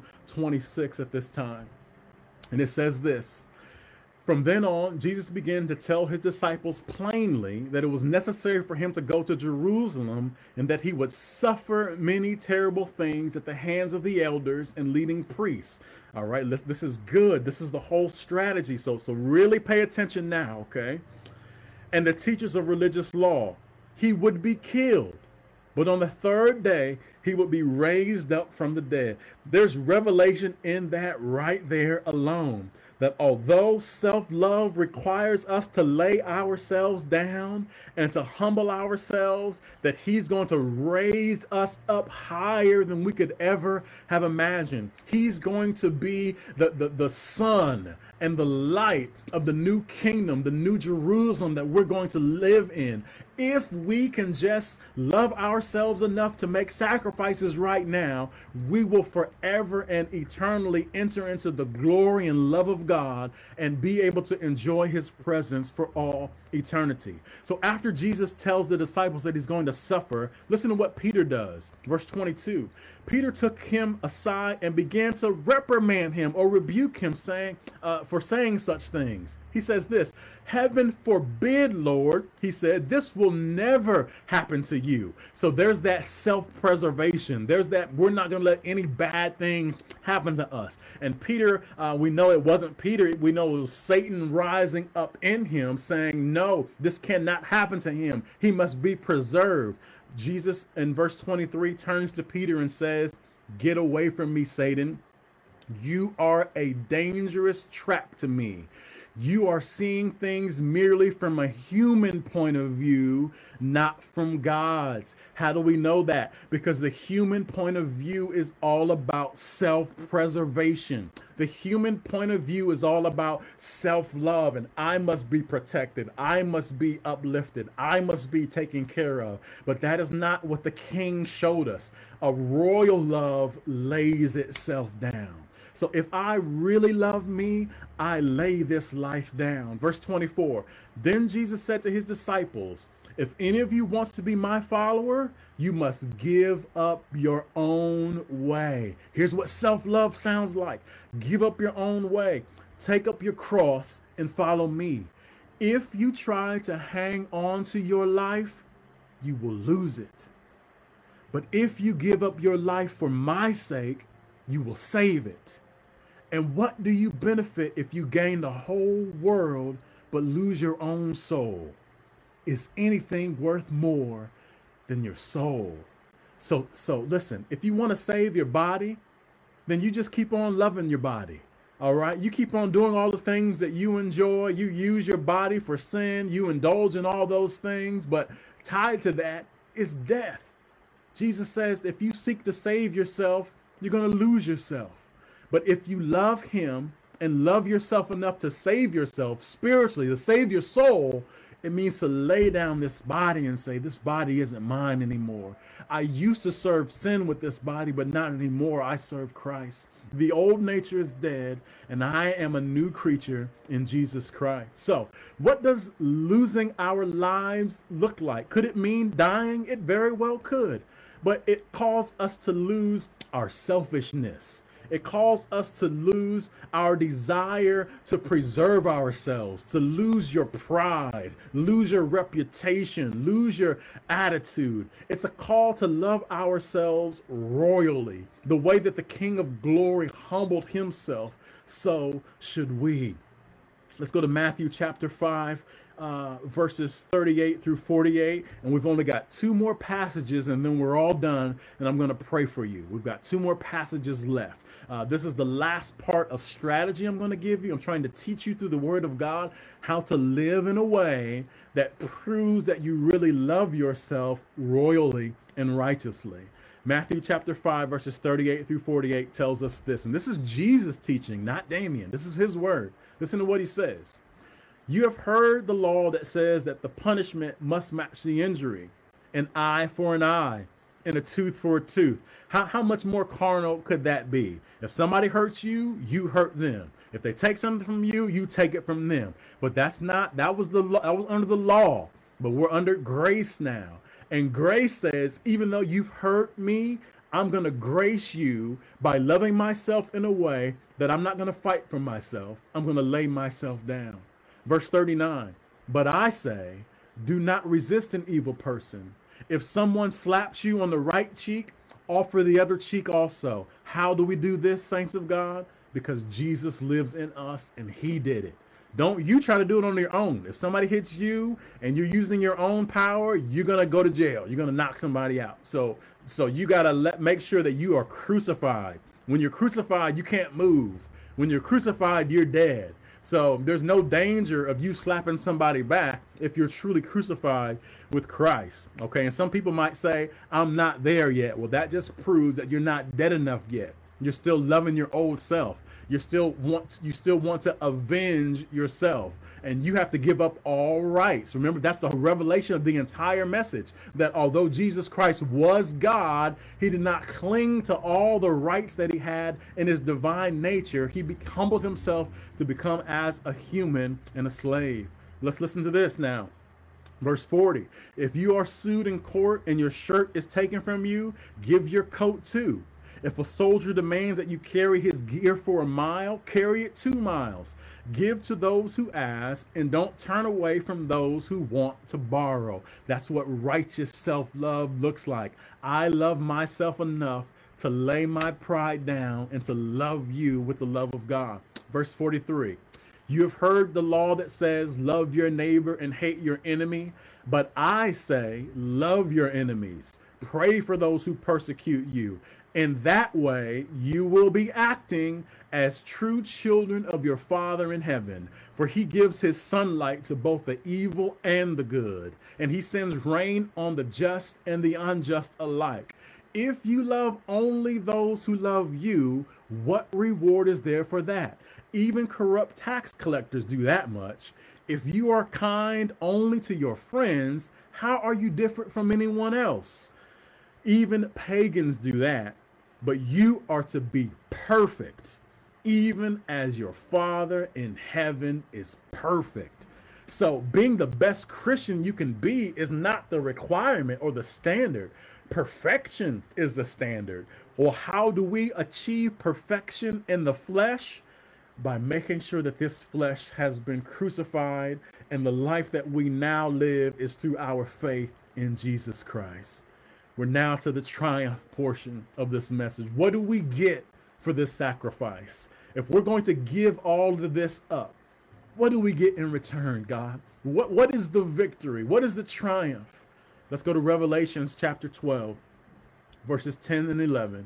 26 at this time. And it says this: from then on, Jesus began to tell his disciples plainly that it was necessary for him to go to Jerusalem and that he would suffer many terrible things at the hands of the elders and leading priests. All right, this is good. This is the whole strategy. So really pay attention now, okay? And the teachers of religious law. He would be killed, but on the third day, he would be raised up from the dead. There's revelation in that right there alone. That although self-love requires us to lay ourselves down and to humble ourselves, that he's going to raise us up higher than we could ever have imagined. He's going to be the sun and the light of the new kingdom, the new Jerusalem that we're going to live in. If we can just love ourselves enough to make sacrifices right now, we will forever and eternally enter into the glory and love of God and be able to enjoy his presence for all eternity. So after Jesus tells the disciples that he's going to suffer, listen to what Peter does. Verse 22. Peter took him aside and began to reprimand him or rebuke him, saying, for saying such things. He says this: heaven forbid, Lord, he said, this will never happen to you. So there's that self-preservation. There's that we're not going to let any bad things happen to us. And Peter, we know it wasn't Peter. We know it was Satan rising up in him saying, no, this cannot happen to him. He must be preserved. Jesus in verse 23 turns to Peter and says, get away from me, Satan. You are a dangerous trap to me. You are seeing things merely from a human point of view, not from God's. How do we know that? Because the human point of view is all about self-preservation. The human point of view is all about self-love, and I must be protected. I must be uplifted. I must be taken care of. But that is not what the King showed us. A royal love lays itself down. So if I really love me, I lay this life down. Verse 24, then Jesus said to his disciples, if any of you wants to be my follower, you must give up your own way. Here's what self-love sounds like. Give up your own way. Take up your cross and follow me. If you try to hang on to your life, you will lose it. But if you give up your life for my sake, you will save it. And what do you benefit if you gain the whole world but lose your own soul? Is anything worth more than your soul? So listen, if you want to save your body, then you just keep on loving your body. All right. You keep on doing all the things that you enjoy. You use your body for sin. You indulge in all those things. But tied to that is death. Jesus says if you seek to save yourself, you're going to lose yourself. But if you love him and love yourself enough to save yourself spiritually, to save your soul, it means to lay down this body and say, this body isn't mine anymore. I used to serve sin with this body, but not anymore. I serve Christ. The old nature is dead, and I am a new creature in Jesus Christ. So, what does losing our lives look like? Could it mean dying? It very well could. But it calls us to lose our selfishness. It calls us to lose our desire to preserve ourselves, to lose your pride, lose your reputation, lose your attitude. It's a call to love ourselves royally. The way that the King of Glory humbled himself, so should we. Let's go to Matthew chapter 5. Verses 38 through 48, and we've only got two more passages and then we're all done, and I'm going to pray for you. We've got two more passages left. This is the last part of strategy I'm going to give you. I'm trying to teach you through the Word of God how to live in a way that proves that you really love yourself royally and righteously. Matthew chapter 5 verses 38 through 48 tells us this, and this is Jesus teaching, not Damien. This is his word. Listen to what he says. You have heard the law that says that the punishment must match the injury, an eye for an eye and a tooth for a tooth. How much more carnal could that be? If somebody hurts you, you hurt them. If they take something from you, you take it from them. But that was under the law, but we're under grace now. And grace says, even though you've hurt me, I'm going to grace you by loving myself in a way that I'm not going to fight for myself. I'm going to lay myself down. Verse 39, but I say, do not resist an evil person. If someone slaps you on the right cheek, offer the other cheek also. How do we do this, saints of God? Because Jesus lives in us and he did it. Don't you try to do it on your own. If somebody hits you and you're using your own power, you're going to go to jail. You're going to knock somebody out. So you got to make sure that you are crucified. When you're crucified, you can't move. When you're crucified, you're dead. So there's no danger of you slapping somebody back if you're truly crucified with Christ. Okay. And some people might say, I'm not there yet. Well, that just proves that you're not dead enough yet. You're still loving your old self. You still want to avenge yourself. And you have to give up all rights. Remember, that's the revelation of the entire message, that although Jesus Christ was God, he did not cling to all the rights that he had in his divine nature. He humbled himself to become as a human and a slave. Let's listen to this now. Verse 40, if you are sued in court and your shirt is taken from you, give your coat too. If a soldier demands that you carry his gear for a mile, carry it 2 miles. Give to those who ask, and don't turn away from those who want to borrow. That's what righteous self-love looks like. I love myself enough to lay my pride down and to love you with the love of God. Verse 43, you have heard the law that says, love your neighbor and hate your enemy. But I say, love your enemies. Pray for those who persecute you. In that way, you will be acting as true children of your Father in heaven. For he gives his sunlight to both the evil and the good, and he sends rain on the just and the unjust alike. If you love only those who love you, what reward is there for that? Even corrupt tax collectors do that much. If you are kind only to your friends, how are you different from anyone else? Even pagans do that. But you are to be perfect, even as your Father in heaven is perfect. So being the best Christian you can be is not the requirement or the standard. Perfection is the standard. Well, how do we achieve perfection in the flesh? By making sure that this flesh has been crucified and the life that we now live is through our faith in Jesus Christ. We're now to the triumph portion of this message. What do we get for this sacrifice? If we're going to give all of this up, what do we get in return, God? What is the victory? What is the triumph? Let's go to Revelations chapter 12, verses 10 and 11.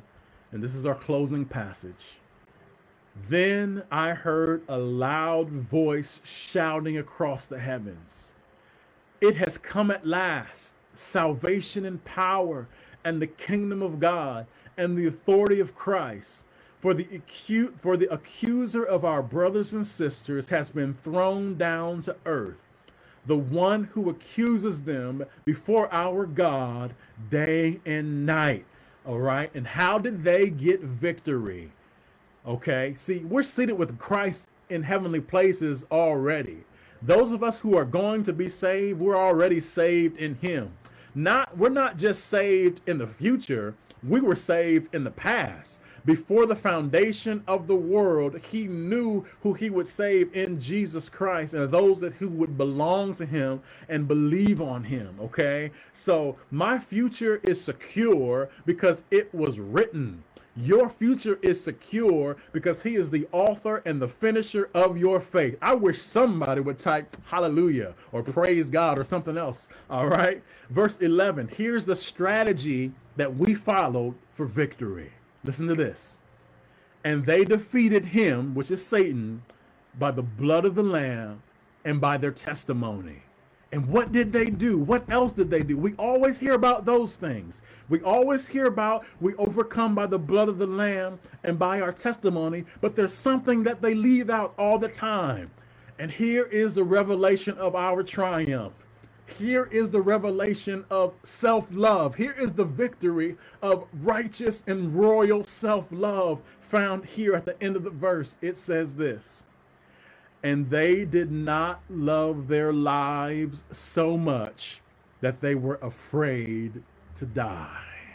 And this is our closing passage. Then I heard a loud voice shouting across the heavens, "It has come at last, salvation and power and the kingdom of God and the authority of Christ. For the accuser of our brothers and sisters has been thrown down to earth, the one who accuses them before our God day and night." All right. And how did they get victory? Okay. See, we're seated with Christ in heavenly places already. Those of us who are going to be saved, we're already saved in him. We're not just saved in the future, we were saved in the past. Before the foundation of the world, he knew who he would save in Jesus Christ and those who would belong to him and believe on him, okay? So my future is secure because it was written. Your future is secure because he is the author and the finisher of your faith. I wish somebody would type hallelujah or praise God or something else, all right? Verse 11, here's the strategy that we followed for victory. Listen to this. And they defeated him, which is Satan, by the blood of the Lamb and by their testimony. And what did they do? What else did they do? We always hear about those things. We always hear about we overcome by the blood of the Lamb and by our testimony, but there's something that they leave out all the time. And here is the revelation of our triumph. Here is the revelation of self-love. Here is the victory of righteous and royal self-love found here at the end of the verse. It says this, and they did not love their lives so much that they were afraid to die.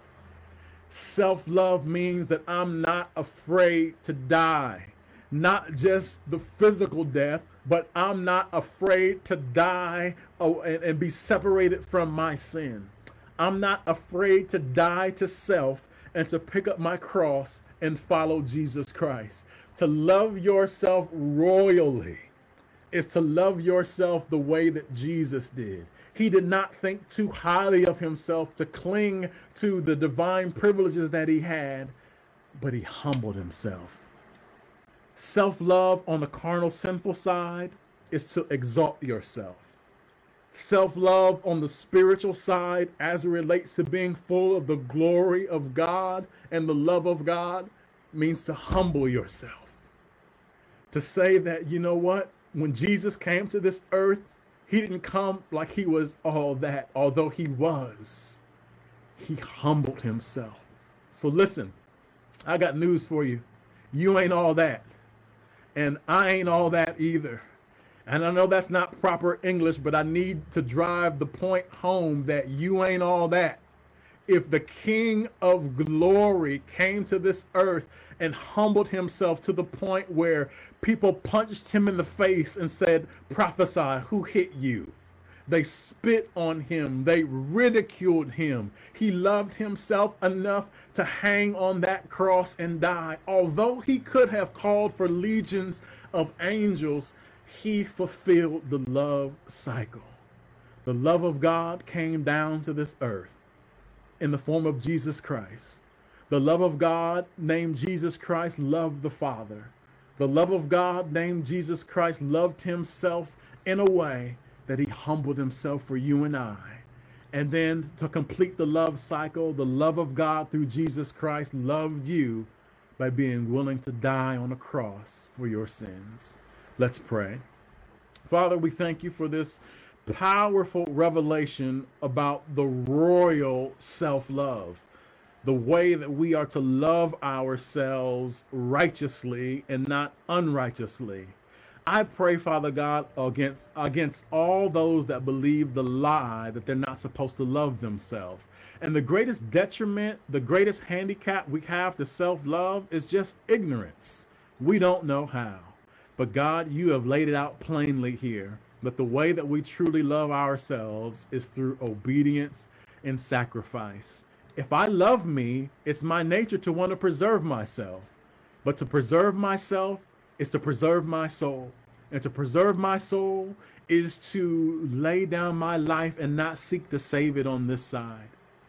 Self-love means that I'm not afraid to die. Not just the physical death, but I'm not afraid to die and be separated from my sin. I'm not afraid to die to self and to pick up my cross and follow Jesus Christ. To love yourself royally is to love yourself the way that Jesus did. He did not think too highly of himself to cling to the divine privileges that he had, but he humbled himself. Self-love on the carnal, sinful side is to exalt yourself. Self-love on the spiritual side, as it relates to being full of the glory of God and the love of God, means to humble yourself. To say that, you know what? When Jesus came to this earth, he didn't come like he was all that, although he was. He humbled himself. So listen, I got news for you. You ain't all that. And I ain't all that either. And I know that's not proper English, but I need to drive the point home that you ain't all that. If the King of Glory came to this earth and humbled himself to the point where people punched him in the face and said, "Prophesy, who hit you?" They spit on him. They ridiculed him. He loved himself enough to hang on that cross and die. Although he could have called for legions of angels, he fulfilled the love cycle. The love of God came down to this earth in the form of Jesus Christ. The love of God named Jesus Christ loved the Father. The love of God named Jesus Christ loved himself in a way that he humbled himself for you and I. And then to complete the love cycle, the love of God through Jesus Christ loved you by being willing to die on a cross for your sins. Let's pray. Father, we thank you for this powerful revelation about the royal self-love, the way that we are to love ourselves righteously and not unrighteously. I pray, Father God, against all those that believe the lie that they're not supposed to love themselves. And the greatest detriment, the greatest handicap we have to self-love is just ignorance. We don't know how. But God, you have laid it out plainly here that the way that we truly love ourselves is through obedience and sacrifice. If I love me, it's my nature to want to preserve myself. But to preserve myself is to preserve my soul. And to preserve my soul is to lay down my life and not seek to save it on this side.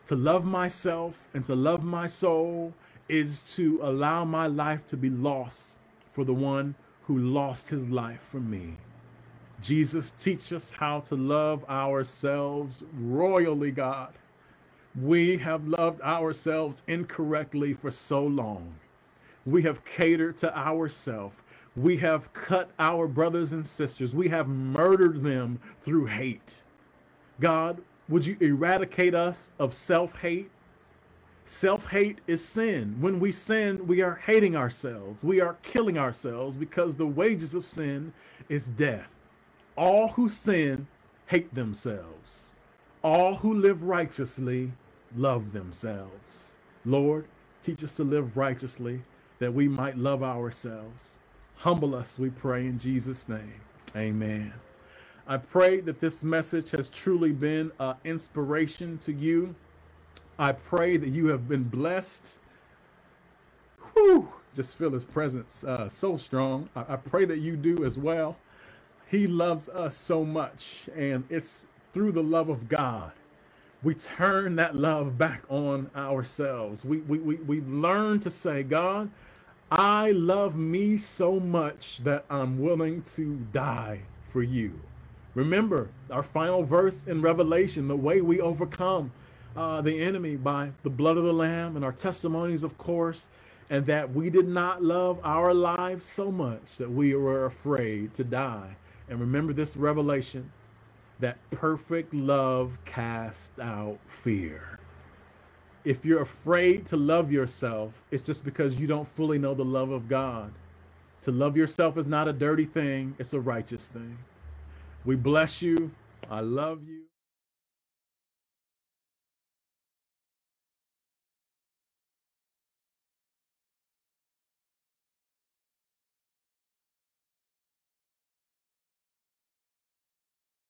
To love myself and to love my soul is to allow my life to be lost for the one who lost his life for me. Jesus, teach us how to love ourselves royally, God. We have loved ourselves incorrectly for so long. We have catered to ourselves. We have cut our brothers and sisters. We have murdered them through hate. God, would you eradicate us of self-hate? Self-hate is sin. When we sin, we are hating ourselves. We are killing ourselves because the wages of sin is death. All who sin hate themselves. All who live righteously love themselves. Lord, teach us to live righteously that we might love ourselves. Humble us, we pray in Jesus' name. Amen. I pray that this message has truly been an inspiration to you. I pray that you have been blessed. Whew, just feel his presence so strong. I pray that you do as well. He loves us so much, and it's through the love of God we turn that love back on ourselves. We learn to say, God, I love me so much that I'm willing to die for you. Remember our final verse in Revelation, the way we overcome the enemy by the blood of the Lamb and our testimonies, of course, and that we did not love our lives so much that we were afraid to die. And remember this revelation, that perfect love casts out fear. If you're afraid to love yourself, it's just because you don't fully know the love of God. To love yourself is not a dirty thing, it's a righteous thing. We bless you. I love you.